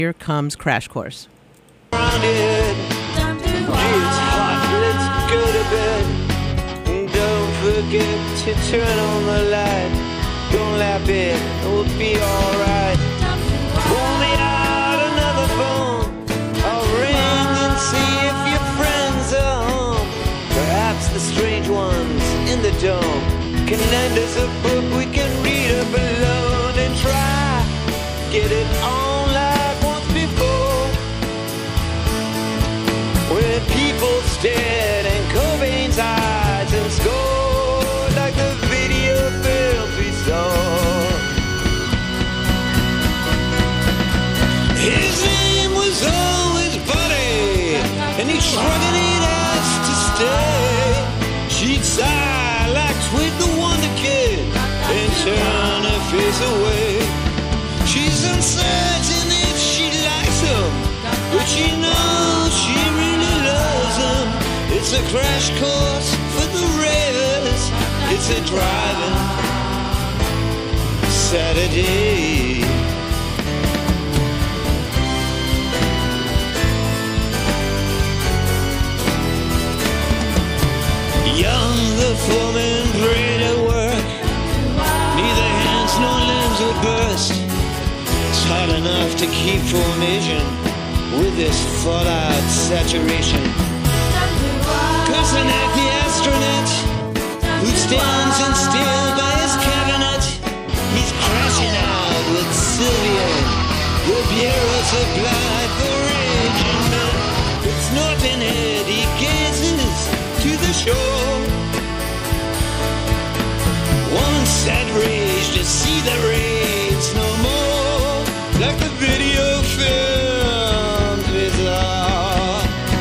Here comes Crash Course. It's hot, let's go to bed. Don't forget to turn on the light. Don't laugh it, we'll be alright. Pull me out another phone. I'll ring and see if your friends are home. Perhaps the strange ones in the dome can lend us a book we can read up alone and try. Get it on like once before. Where people stared in Cobain's eyes and scored like the video films we saw. His name was always Buddy, and he shrugged it as to stay. She'd sigh like Twig the Wonder Kid and turn her face away. She's uncertain if she likes him, but she knows she really loves him. It's a crash course for the ravers. It's a driving Saturday. Young, the foreman prayed at work. Neither hands nor limbs would burst. It's hard enough to keep formation with this fallout saturation. Kosanek, the astronaut, who stands in still by his cabinet, he's crashing out with Sylvia. The bureau supplied for raging men. It's Norton Head, he gazes to the shore. One sad rage to see the rains no more, like the video films we saw.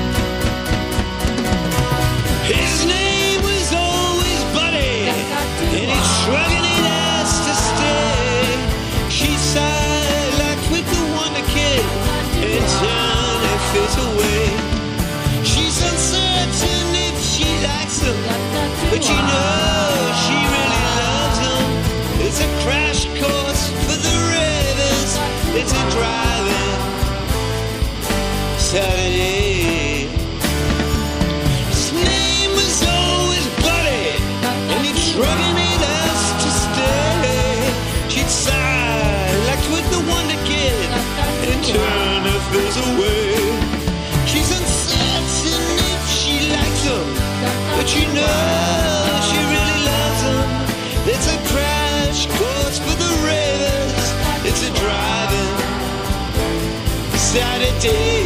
His name was always Buddy, and he's shrugging it as to stay. She sighed like Twig the Wonder Kid and turned her face away. She's uncertain if she likes him, but you know she really loves him. It's a crash course for the ravers. It's a driving Saturday. His name was always Buddy, and he'd shrugging it as to stay. She'd sigh like Twig the Wonder Kid and turn her face away. She's uncertain if she likes him, but you know she really loves him. It's a crash course for the ravers. It's a driving Saturday.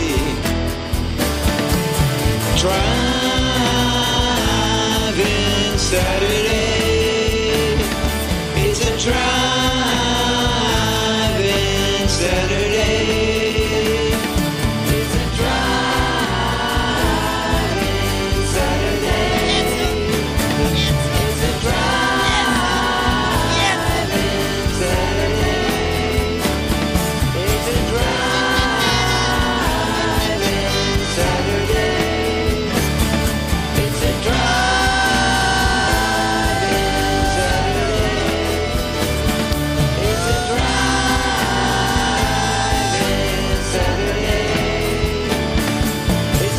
Driving Saturday. It's a driving Saturday. It's a driving Saturday. It's a driving Saturday. It's a driving Saturday. It's a driving Saturday. It's a driving Saturday. It's a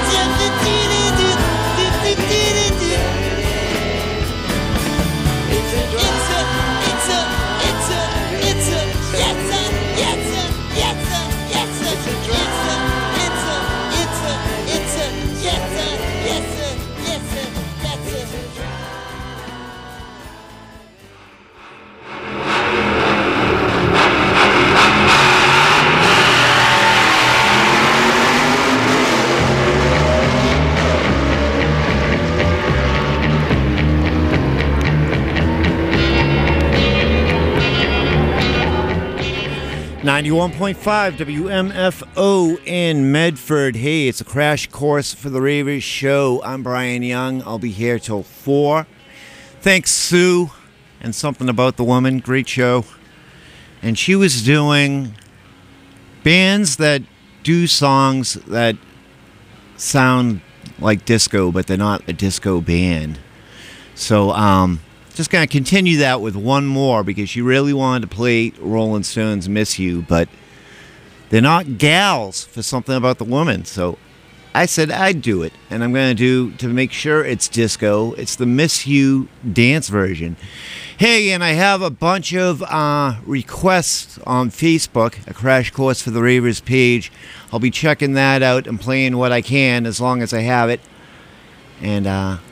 .5 WMFO in Medford. Hey, it's a crash course for the Ravers show. I'm Brian Young. I'll be here till 4. Thanks, Sue, and Something About the Woman. Great show. And she was doing bands that do songs that sound like disco, but they're not a disco band. So, just going to continue that with one more because she really wanted to play Rolling Stones' Miss You, but They're not gals for something about the woman. So I said I'd do it, and I'm going to do, to make sure it's disco, it's the Miss You dance version. Hey, and I have a bunch of requests on Facebook, a Crash Course for the Ravers page. I'll be checking that out and playing what I can as long as I have it. And,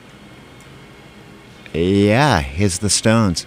yeah, here's the Stones.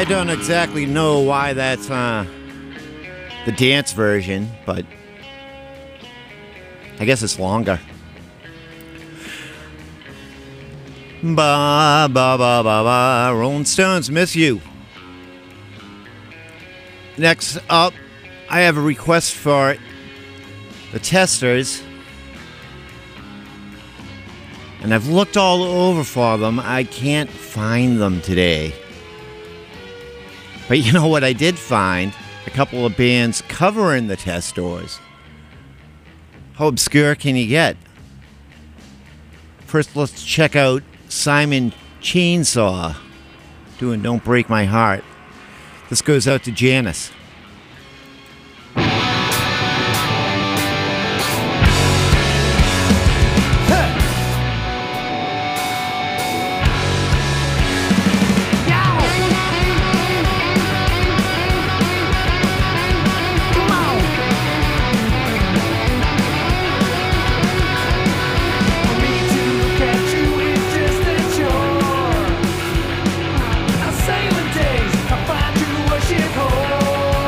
I don't exactly know why that's the dance version, but I guess it's longer. Ba ba ba ba ba. Rolling Stones, Miss You. Next up, I have a request for the Testers. And I've looked all over for them. I can't find them today. But you know what I did find? A couple of bands covering the Testors. How obscure can you get? First, let's check out Simon Chainsaw doing Don't Break My Heart. This goes out to Janice. Sailing days, I find you a shithole.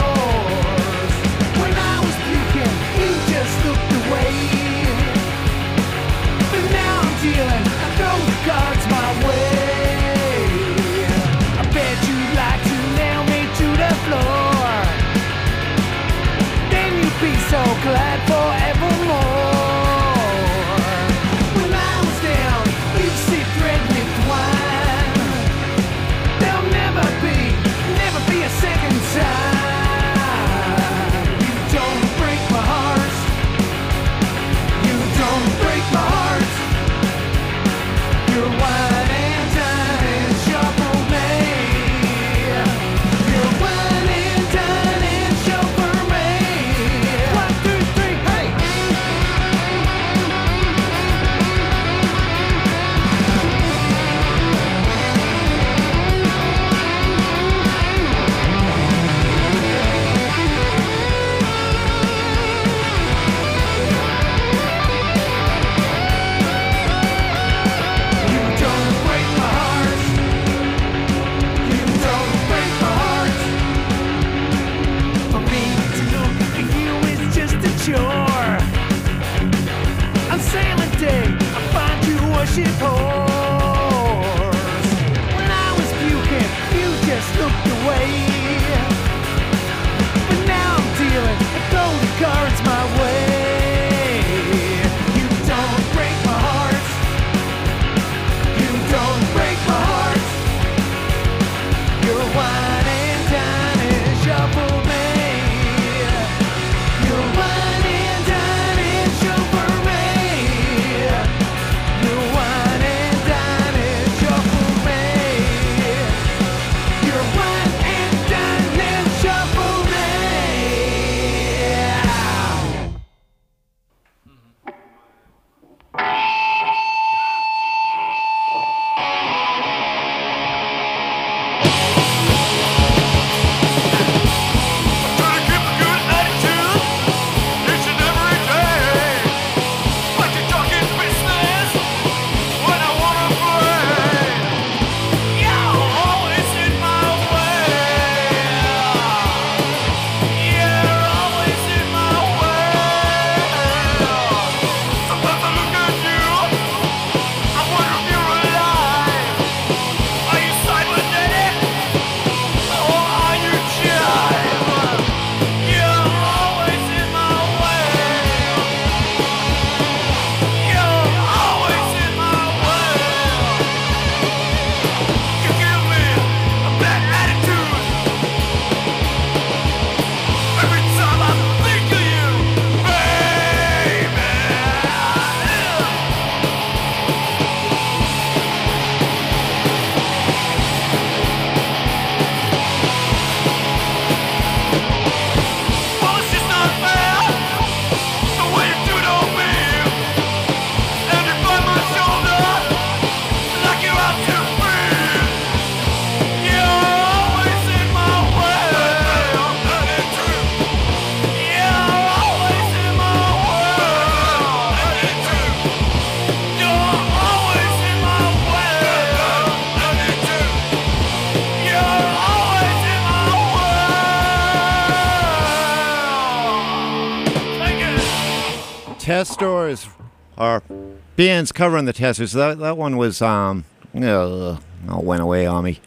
Testors are bands covering the Testors. That one was went away on me.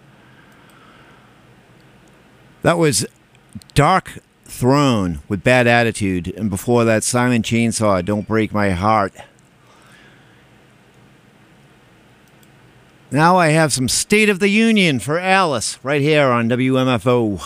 That was Dark Throne with Bad Attitude, and before that, Simon Chainsaw, Don't Break My Heart. Now I have some State of the Union for Alice right here on WMFO.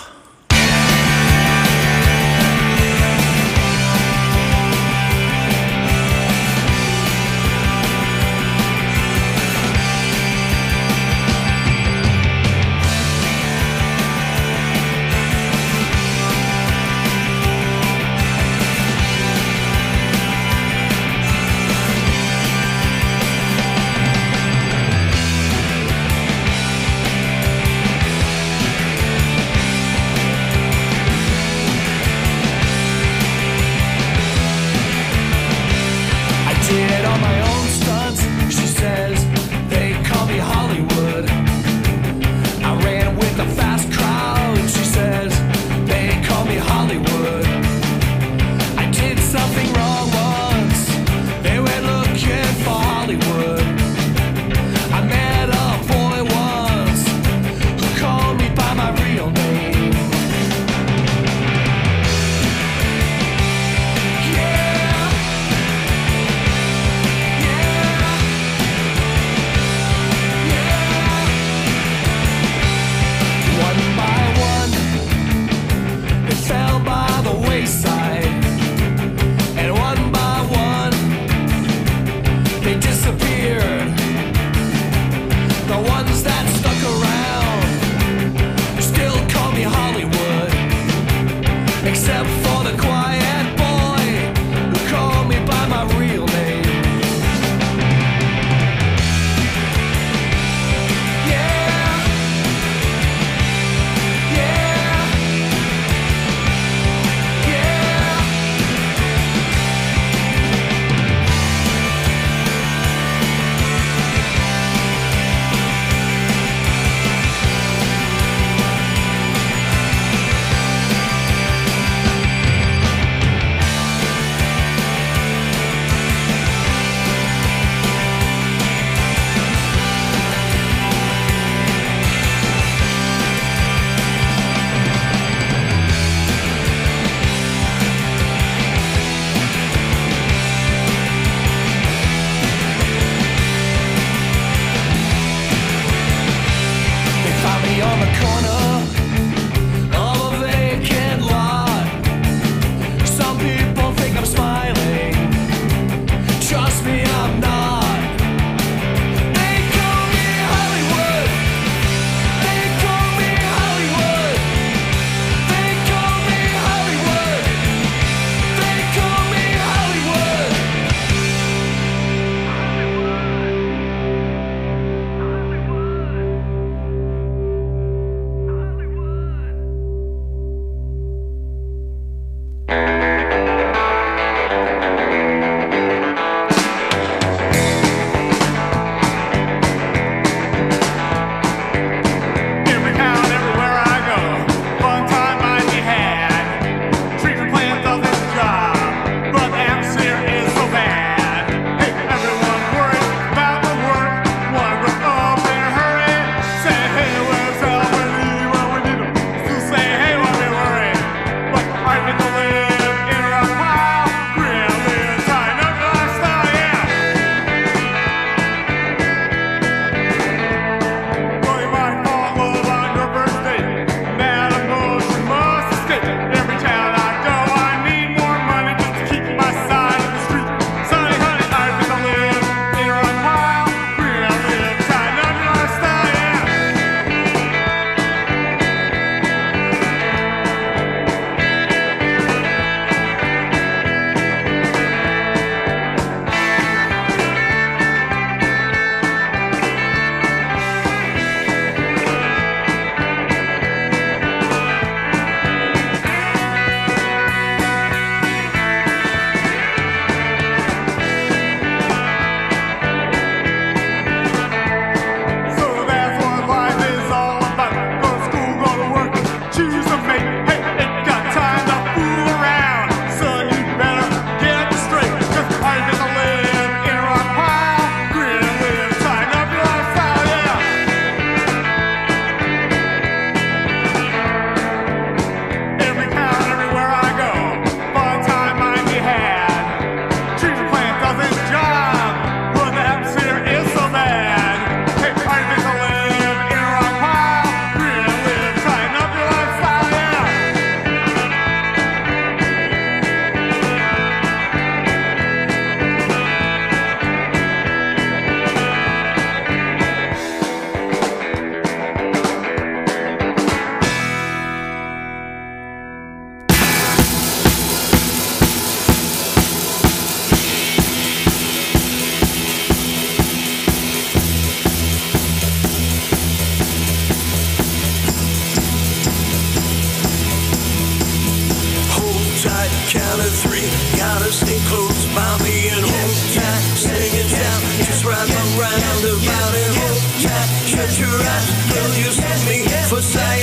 count of three. Gotta stay close by me and hold tight. Sing it down, just right around about and hold tight. Shut your eyes, girl, you see me for say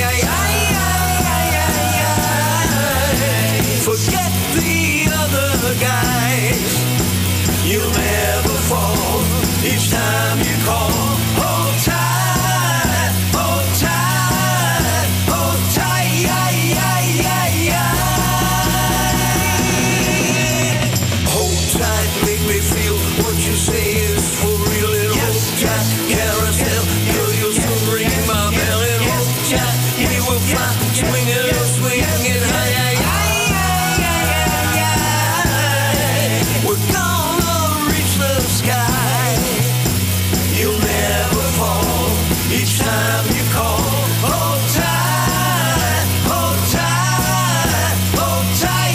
forget the other guys. You'll never fall each time you call. Hold tight, hold tight, hold tight, hold tight, make me feel what you say is for real. And hold tight, carousel, girl, you'll soon ring my bell. And hold tight, we will fly, swing it up, swing it high. We're gonna reach the sky. You'll never fall each time you call. Hold tight, hold tight, hold tight,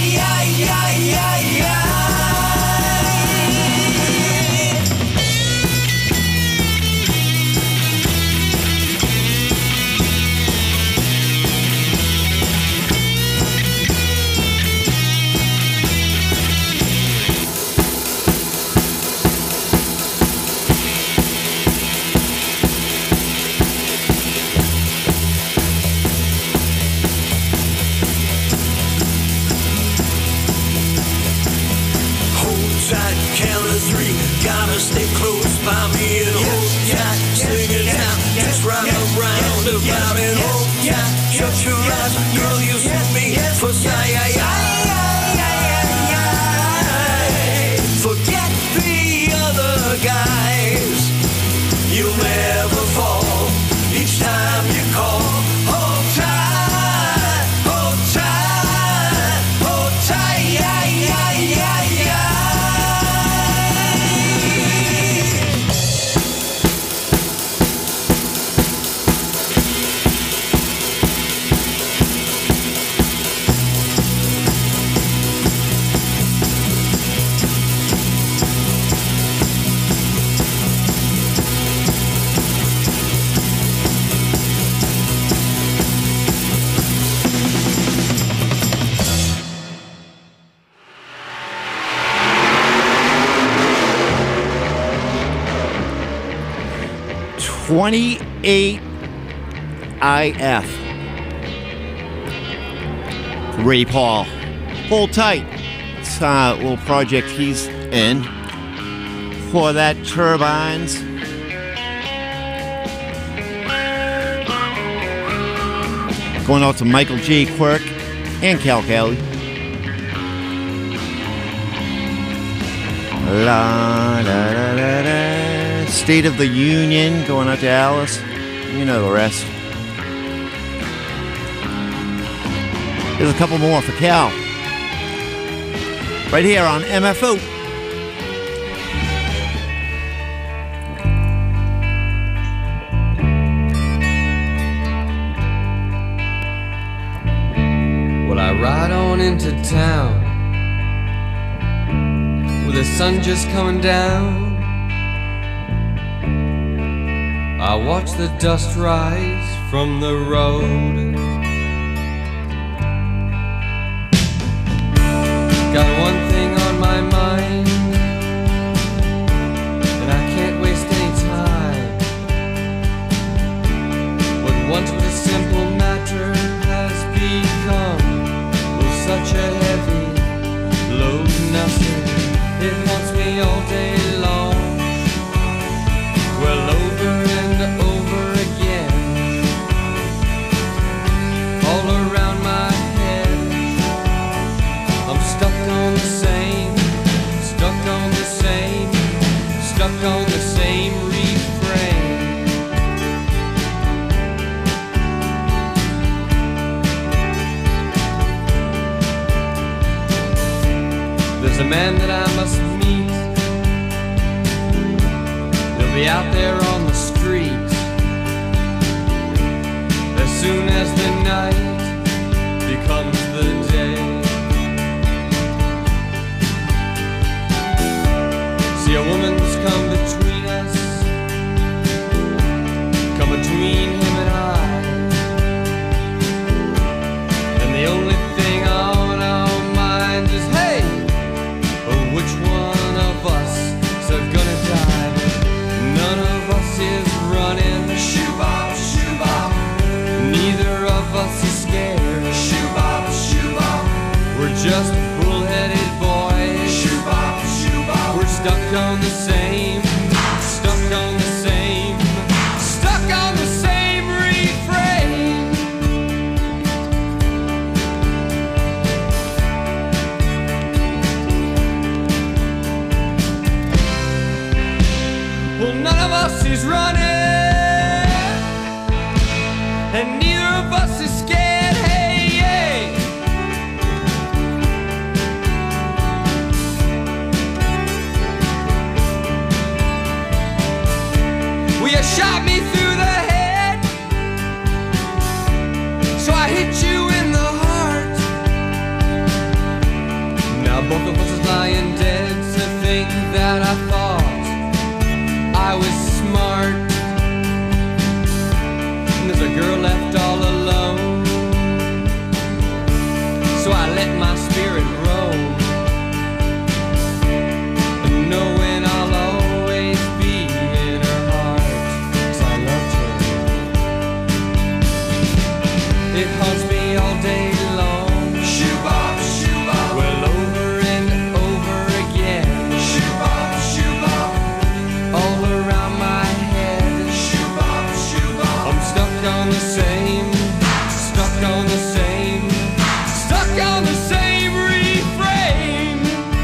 count of three. Gotta stay close by me and hold tight. Sing it down, just right around about and hold tight. Shut your eyes, girl, you see me for say forget the other guys. You'll never fall each time you call. Hold tight, hold tight, hold tight, $28 IF. Ray Paul. Hold tight. It's a little project he's in for that Turbines. Going out to Michael J. Quirk and Cal Kelly. La da da da da. State of the Union going out to Alice. You know the rest. There's a couple more for Cal. Right here on MFO. Well, I ride on into town with the sun just coming down. I watch the dust rise from the road. Got one thing on my mind, and I can't waste any time. What once was a simple matter has become such a heavy load. Nothing, it haunts me all day long. Well, over and over again, all around my head. I'm stuck on the same, stuck on the same, stuck on the same refrain. There's a man that I must meet. He'll be out there on the street as soon as the night becomes the day. See, a woman's come between us, come between him and I, and the only thing on our minds is, hey, on the same, stuck on the same, stuck on the same refrain.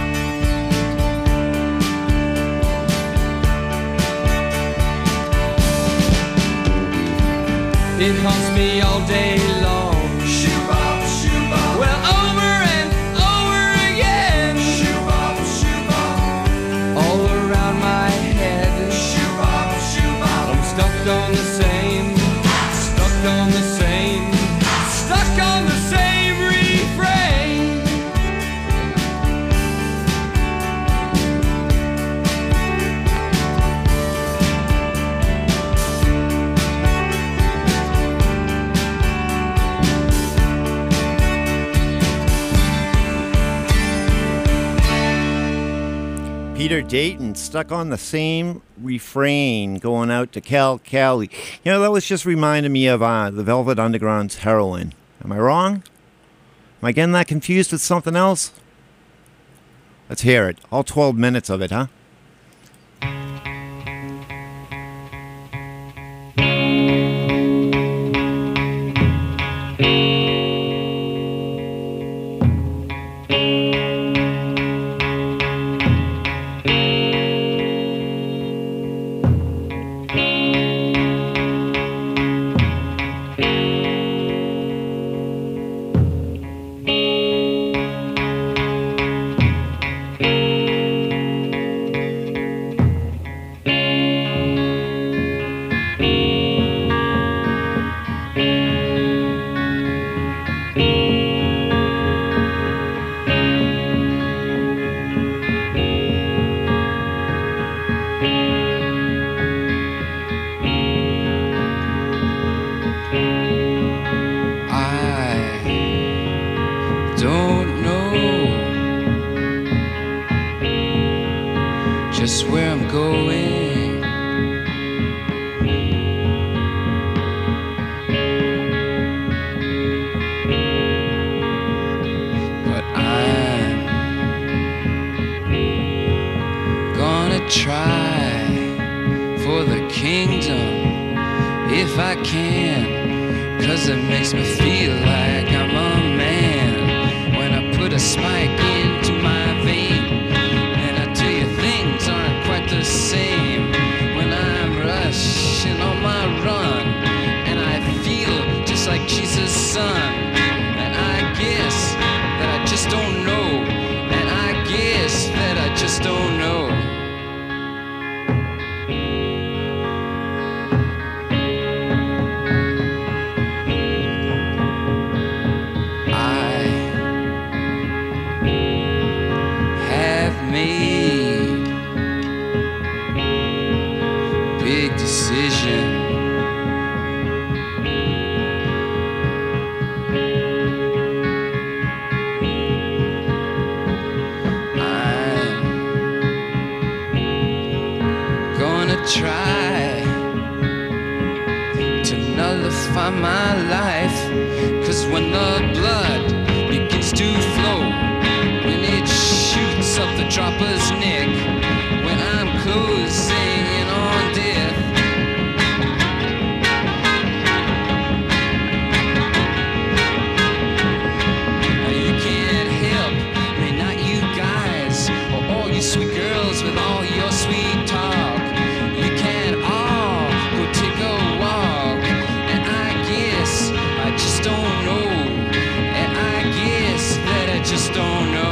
It haunts me all day long. Shoebop, shoebop. Well, over and over again. Shoebop, shoebop. All around my head. Shoebop, shoebop. I'm stuck on the same, stuck on the same, stuck on the same refrain. Peter Dayton, stuck on the same refrain, going out to Cal Cali. You know, that was just reminding me of the Velvet Underground's Heroin. Am I wrong? Am I getting that confused with something else? Let's hear it. All 12 minutes of it, huh? Just where I'm going. But I'm gonna try for the kingdom if I can, 'cause it makes me feel like I'm a man when I put a spike into my vein. And I tell you, things aren't quite the same when I'm rushing on my run, and I feel just like Jesus' son. And I guess that I just don't know, and I guess that I just don't know. Made big decision. I'm gonna try to nullify my life, 'cause when the blood begins to flow, when it shoots up the dropper's neck, when I'm closing in on death, you can't help me, not you guys, or all you sweet girls with all your sweet talk. You can't all go take a walk, and I guess I just don't know, and I guess that I just don't know.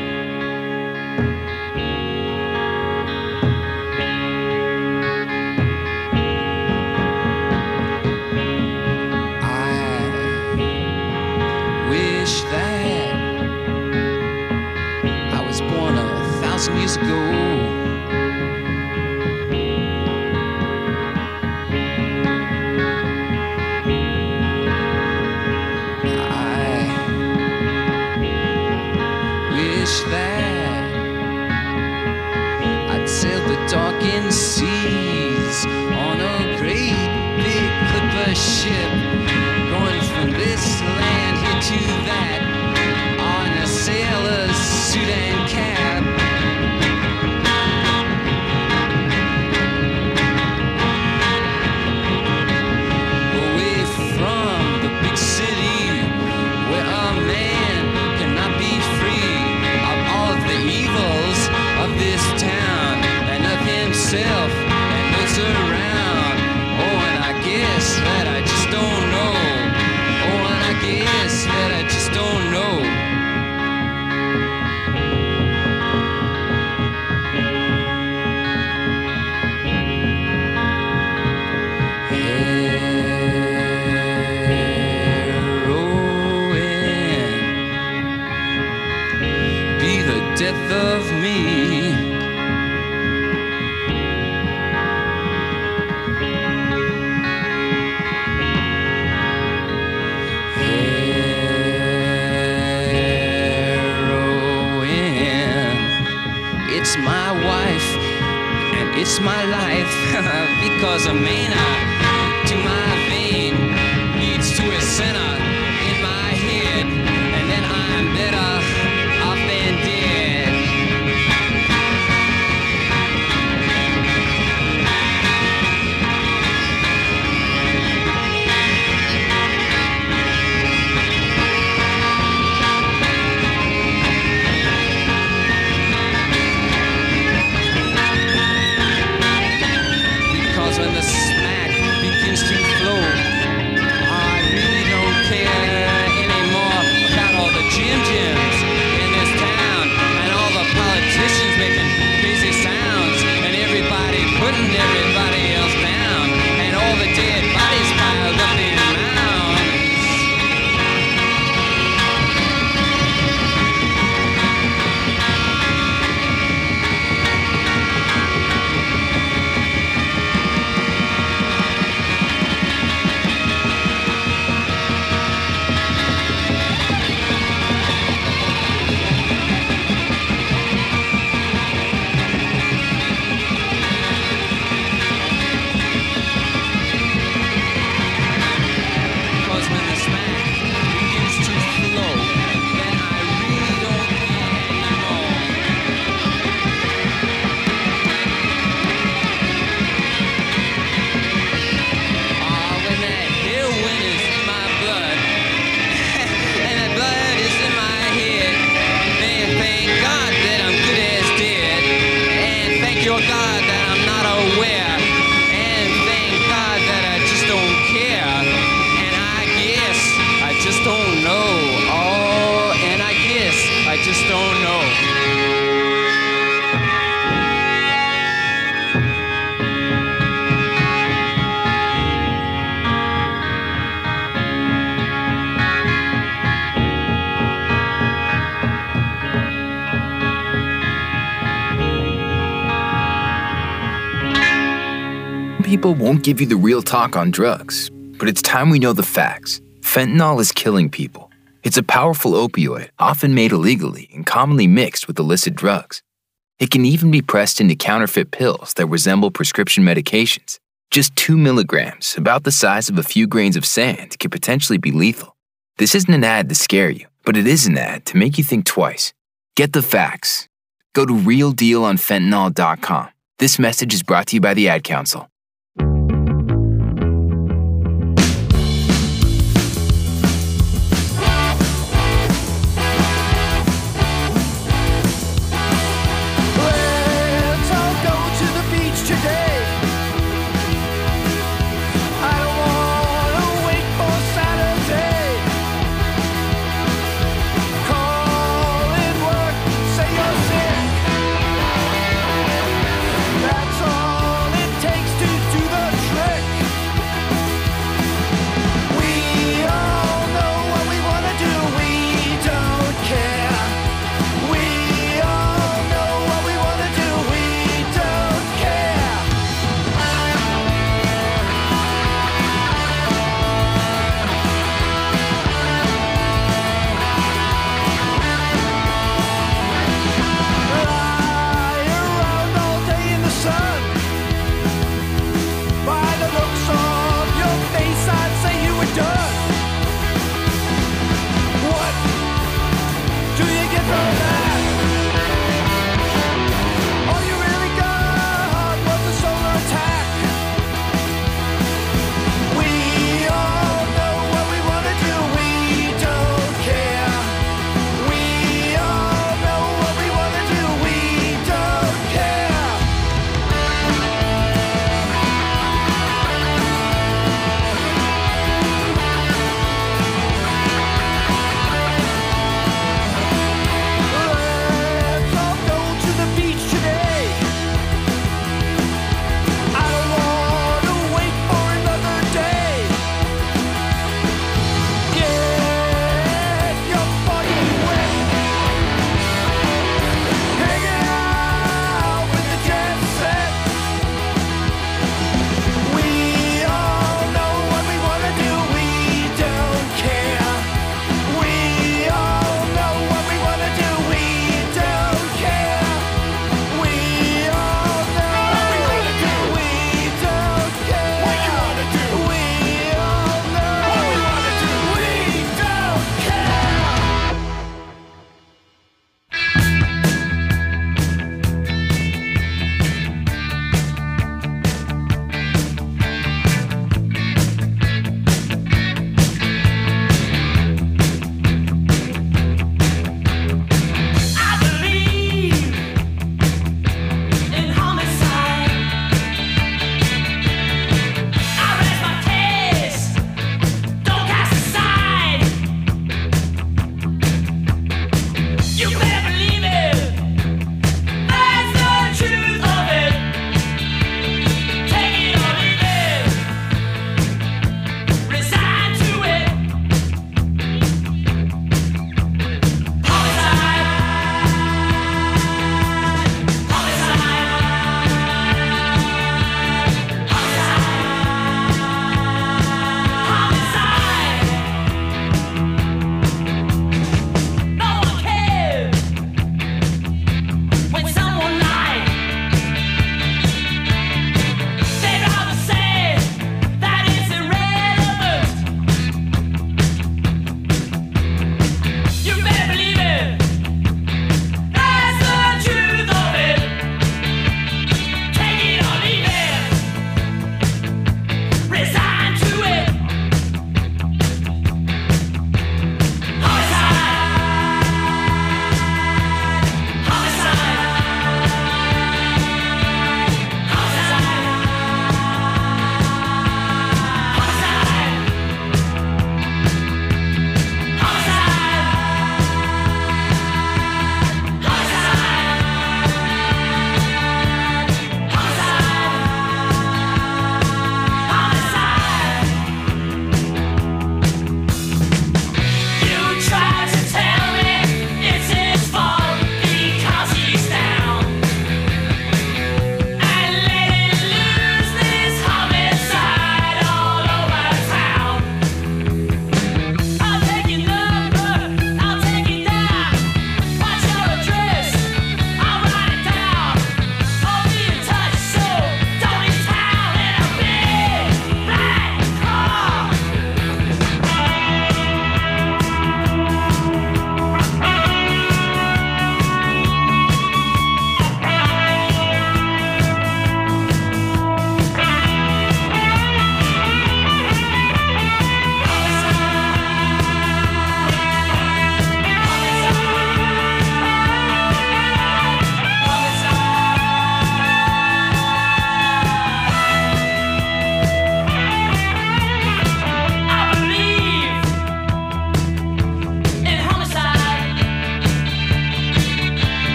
That I was born 1,000 years ago. I wish that I'd sail the darkened seas on a great big clipper ship, going from this land here to that, on a sailor's suit and cap. Away death of me. Heroin, it's my wife and it's my life because a mana to my vein leads to a center in my head, and then I'm better off than dead. Because when the smack begins to flow, I really don't care anymore about all the Jims in this town and all the politicians making crazy sounds and everybody putting everybody else down and all the dead bodies piled up in mounds. Because when the smack begins to flow, then I really don't care anymore. When that heroin is in my blood, and that blood is in my head, then thank God that I'm good as dead, and thank your God that I'm not aware, and thank God that I just don't care, and I guess I just don't know. Oh, and I guess I just don't know. People won't give you the real talk on drugs, but it's time we know the facts. Fentanyl is killing people. It's a powerful opioid, often made illegally and commonly mixed with illicit drugs. It can even be pressed into counterfeit pills that resemble prescription medications. Just 2 milligrams, about the size of a few grains of sand, can potentially be lethal. This isn't an ad to scare you, but it is an ad to make you think twice. Get the facts. Go to realdealonfentanyl.com. This message is brought to you by the Ad Council. Let's all go to the beach today. I don't wanna wait for Saturday. Call in work, say you're sick. That's all it takes to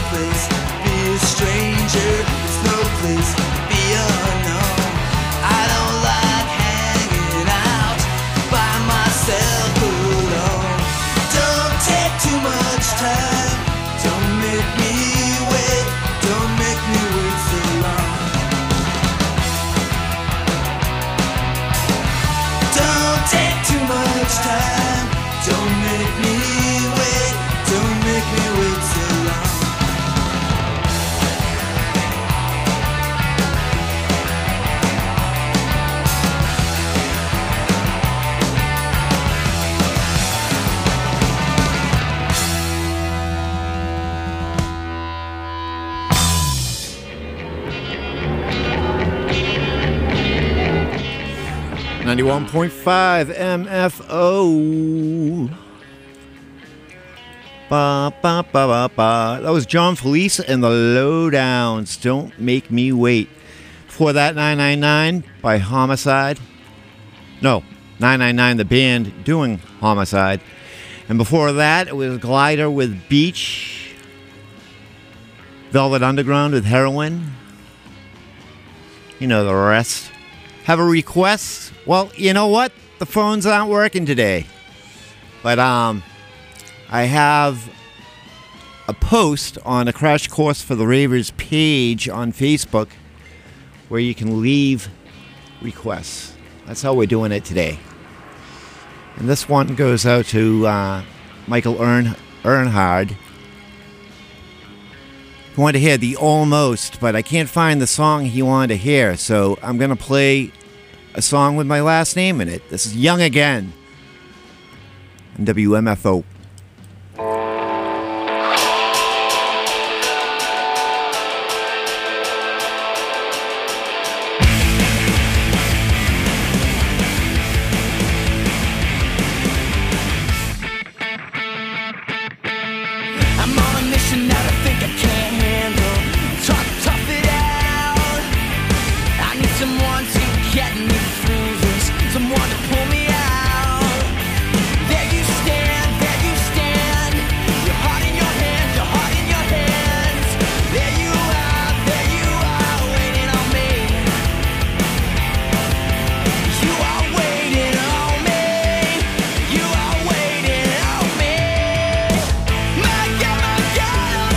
place to be a stranger. There's no place to be unknown. I don't like hanging out by myself alone. Don't take too much time. Don't make me wait. Don't make me wait so long. Don't take too much time. Don't make me wait. Don't make me wait so long. .5 MFO. Ba, ba, ba, ba, ba. That was John Felice and the Lowdowns. Don't Make Me Wait. Before that, 999 by Homicide. No, 999, the band doing Homicide. And before that, it was Glider with Beach. Velvet Underground with Heroin. You know the rest. Have a request? Well, you know what? The phones aren't working today. But I have a post on a Crash Course for the Ravers page on Facebook where you can leave requests. That's how we're doing it today. And this one goes out to Michael Earnhardt. He wanted to hear the Almost, but I can't find the song he wanted to hear, so I'm going to play a song with my last name in it. This is Young Again on WMFO. I'm on a mission that I think I can't handle. Tough it out. I need someone to get me through this. Someone to pull me out. There you stand, there you stand. Your heart in your hands, your heart in your hands. There you are, waiting on me. You are waiting on me. You are waiting on me. My God,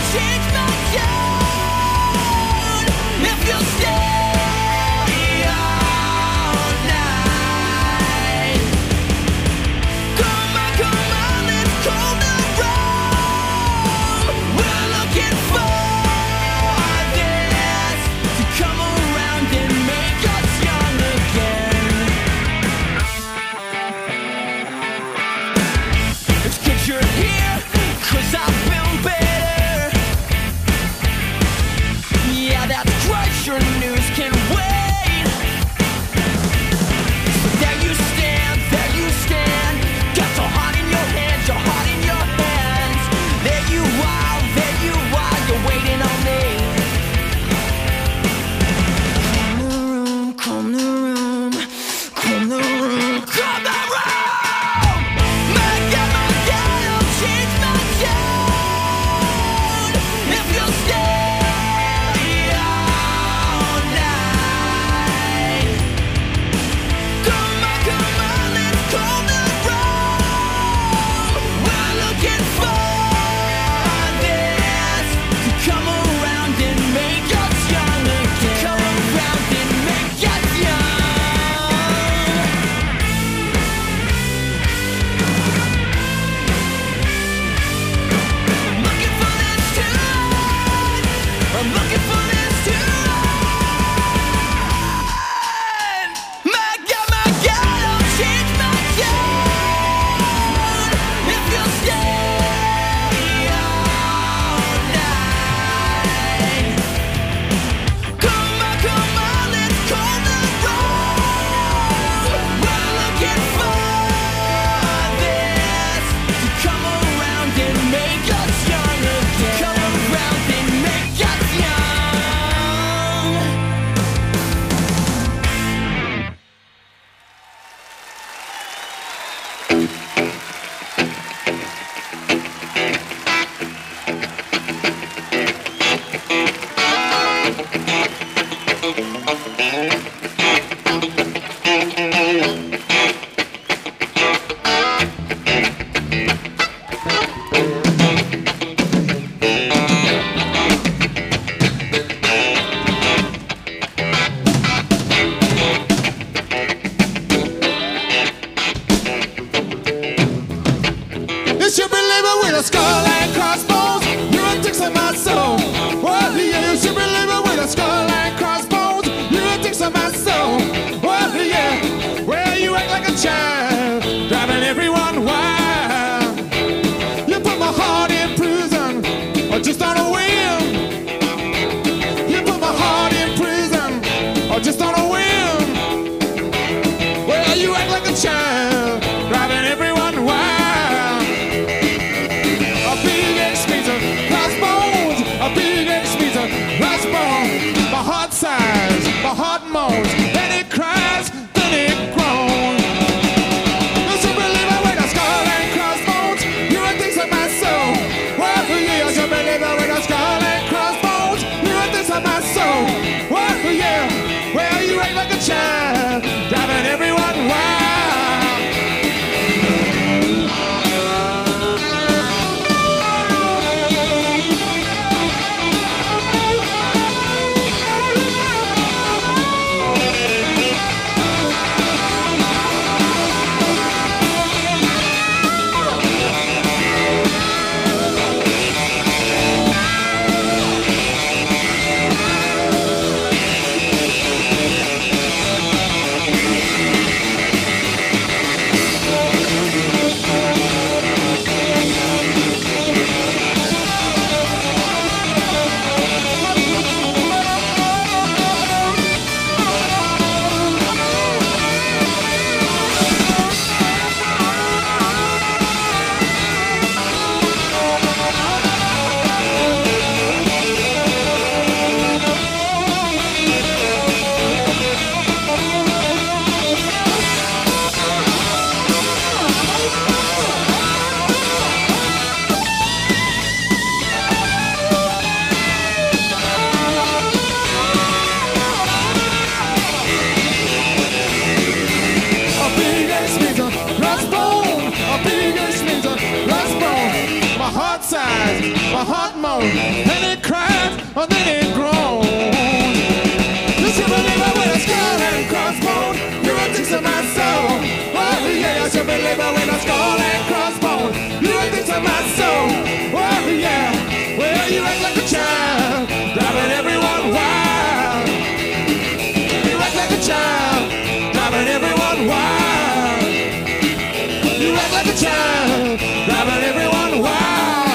fall, and it cries, and then it groans. You should believe it with a skull and crossbone. You're a piece of my soul. Oh yeah, you should believe it with a skull and crossbone. You're a piece of my soul. Oh yeah, well you act like a child, driving everyone wild. You act like a child, driving everyone wild. You act like a child, driving everyone wild.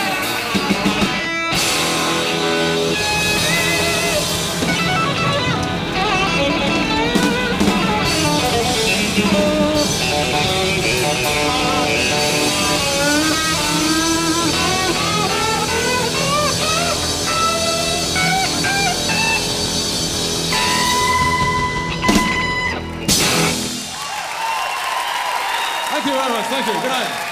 Thank you very much. Thank you. Good night.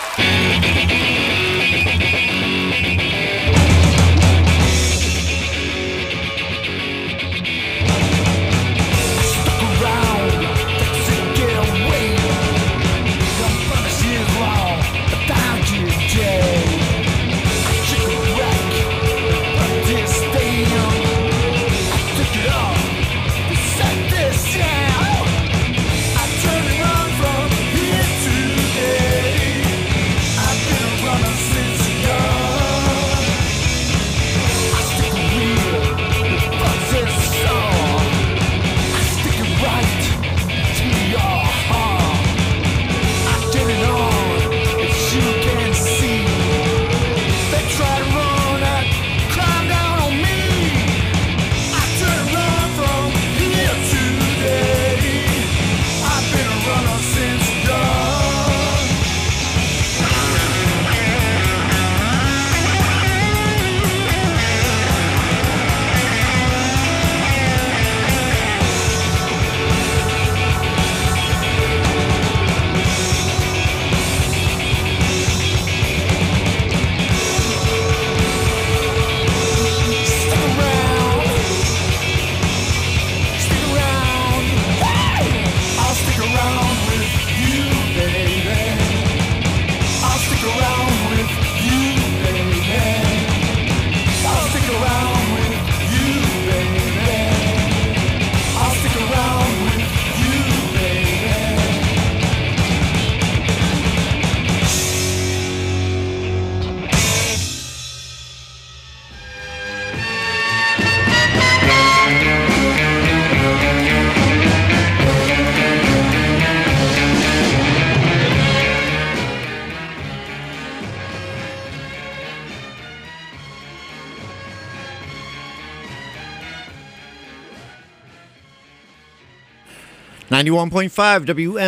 .5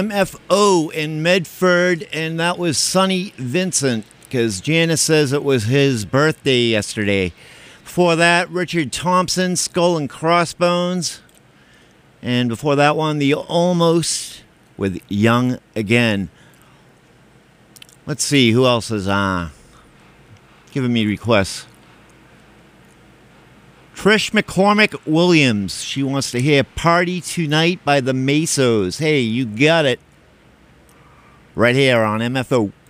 WMFO in Medford, and that was Sonny Vincent, because Janice says it was his birthday yesterday. Before that, Richard Thompson, Skull and Crossbones. And before that one, The Almost with Young Again. Let's see, who else is giving me requests? Trish McCormick Williams. She wants to hear Party Tonight by the Mesos. Hey, you got it. Right here on MFO.